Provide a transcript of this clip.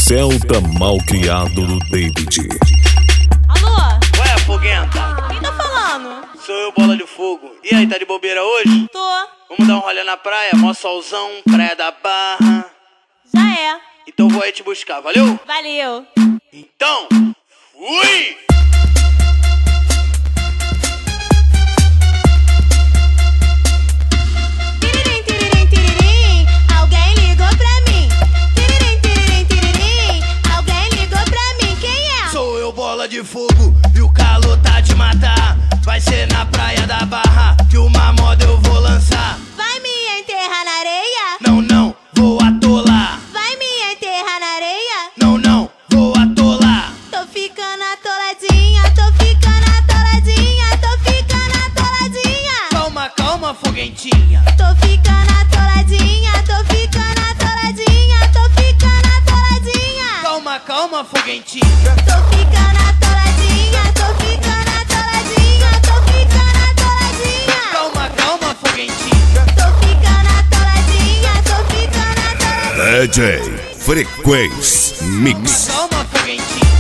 Celta malcriado do David. Alô? Ué, foguenta? Quem tá falando? Sou eu, Bola de Fogo. E aí, tá de bobeira hoje? Tô. Vamos dar um rolê na praia? Mó solzão, praia da Barra. Já é. Então vou aí te buscar, valeu? Valeu. Então, fui! Tiririm, tiririm, tiririm, alguém ligou pra mim. Tiririm, tiririm, tiririm, alguém ligou pra mim. Quem é? Sou eu, Bola de Fogo, e o calor tá de matar. Vai ser na praia da Barra que uma moda eu vou lançar. Vai me enterrar na areia? Não, não, vou atolar. Vai me enterrar na areia? Não, não, vou atolar. Tô ficando atoladinha, tô ficando atoladinha, tô ficando atoladinha. Calma, calma, foguentinha. Tô ficando atoladinha, tô ficando atoladinha, tô ficando atoladinha. Calma, calma, foguentinha. Tô ficando atoladinha, tô ficando atoladinha, tô ficando atoladinha. Calma, calma, foguentinha. Tô ficando atoladinha, tô ficando atoladinha. DJ Frequência Mix. Calma, foguentinha.